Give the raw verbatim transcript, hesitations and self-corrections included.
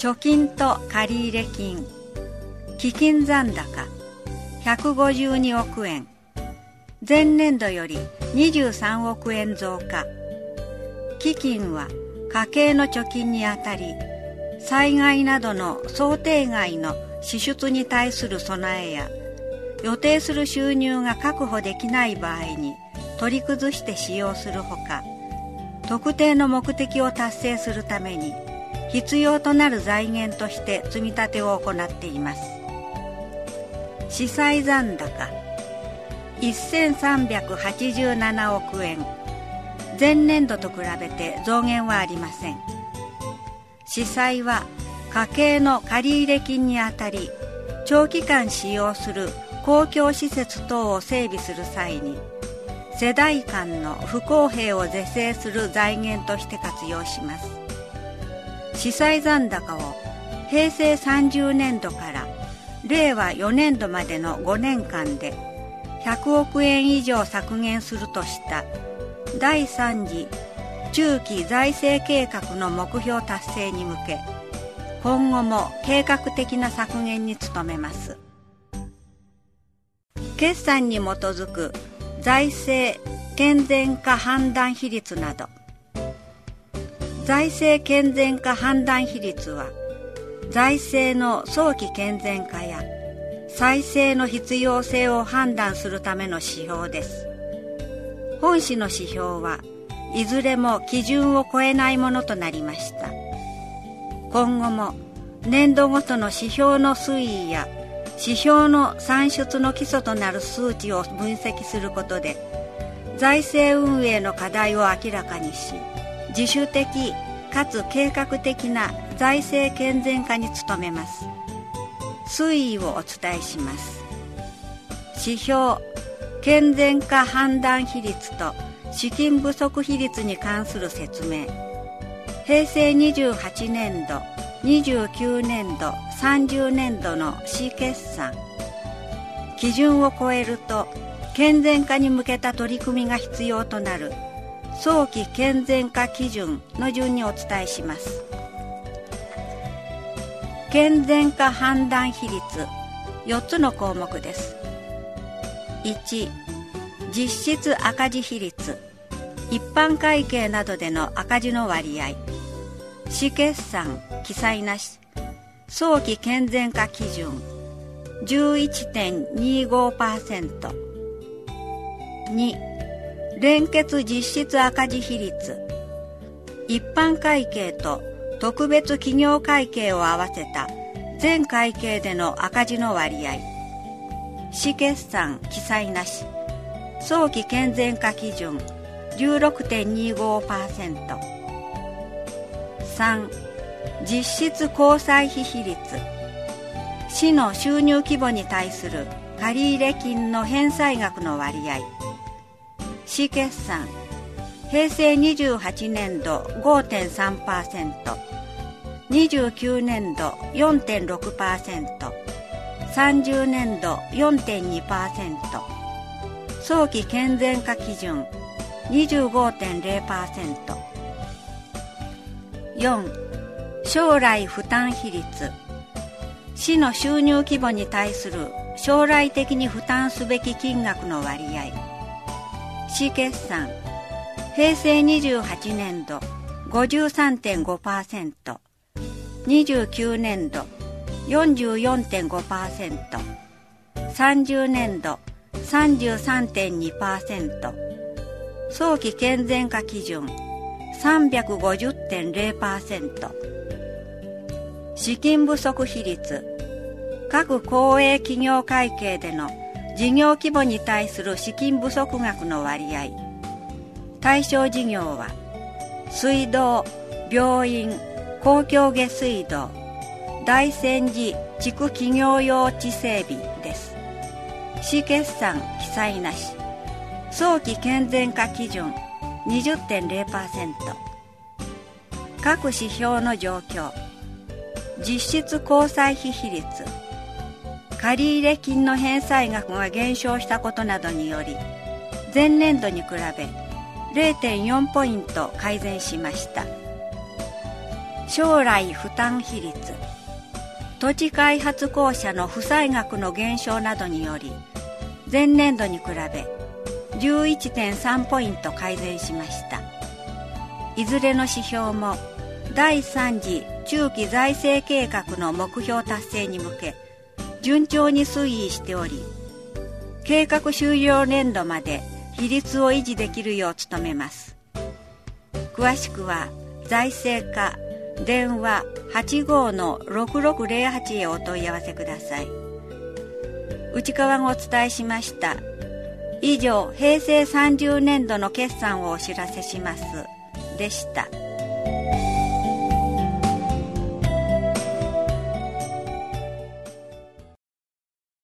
貯金と借入金、基金残高ひゃくごじゅうにおくえん、前年度よりにじゅうさんおくえん増加。基金は家計の貯金にあたり、災害などの想定外の支出に対する備えや、予定する収入が確保できない場合に取り崩して使用するほか、特定の目的を達成するために必要となる財源として積み立てを行っています。資債残高せんさんびゃくはちじゅうななおくえん、前年度と比べて増減はありません。資債は家計の借入金にあたり、長期間使用する公共施設等を整備する際に、世代間の不公平を是正する財源として活用します。資債残高をへいせいさんじゅうねんどかられいわよねんどまでのごねんかんでひゃくおくえん以上削減するとしただいさん次中期財政計画の目標達成に向け、今後も計画的な削減に努めます。決算に基づく財政健全化判断比率など。財政健全化判断比率は、財政の早期健全化や再生の必要性を判断するための指標です。本市の指標はいずれも基準を超えないものとなりました。今後も年度ごとの指標の推移や指標の算出の基礎となる数値を分析することで、財政運営の課題を明らかにし、自主的かつ計画的な財政健全化に努めます。推移をお伝えします。指標健全化判断比率と資金不足比率に関する説明。へいせいにじゅうはちねんど、にじゅうきゅうねんど、さんじゅうねんどの市決算。基準を超えると健全化に向けた取り組みが必要となる早期健全化基準の順にお伝えします。健全化判断比率よっつの項目です。いち、実質赤字比率、一般会計などでの赤字の割合、市決算記載なし、早期健全化基準 じゅういってんにごパーセント。に、連結実質赤字比率、一般会計と特別企業会計を合わせた全会計での赤字の割合、市決算記載なし、早期健全化基準 じゅうろくてんにごパーセント。さん、実質公債費比率、市の収入規模に対する借入金の返済額の割合、市決算へいせいにじゅうはちねんど ごてんさんパーセント、にじゅうきゅうねんど よんてんろくパーセント、さんじゅうねんど よんてんにパーセント、早期健全化基準 にじゅうごてんれいパーセント。よん、将来負担比率、市の収入規模に対する将来的に負担すべき金額の割合、市決算へいせいにじゅうはちねんど ごじゅうさんてんごパーセント、にじゅうきゅうねんど よんじゅうよんてんごパーセント、さんじゅうねんど さんじゅうさんてんにパーセント、早期健全化基準 さんびゃくごじゅってんれいパーセント。資金不足比率、各公営企業会計での事業規模に対する資金不足額の割合、対象事業は水道、病院、公共下水道、大泉寺地区企業用地整備です。市決算記載なし、早期健全化基準 にじゅってんれいパーセント。各指標の状況、実質公債費比率、借入金の返済額が減少したことなどにより、前年度に比べ れいてんよんポイント改善しました。 将来負担比率、土地開発公社の負債額の減少などにより、前年度に比べ じゅういってんさん ポイント改善しました。いずれの指標もだいさん次中期財政計画の目標達成に向け順調に推移しており、計画終了年度まで比率を維持できるよう努めます。詳しくは財政課電話 はちごーのろくろくぜろはち へお問い合わせください。内川がお伝えしました。以上、平成さんじゅうねんどの決算をお知らせしますでした。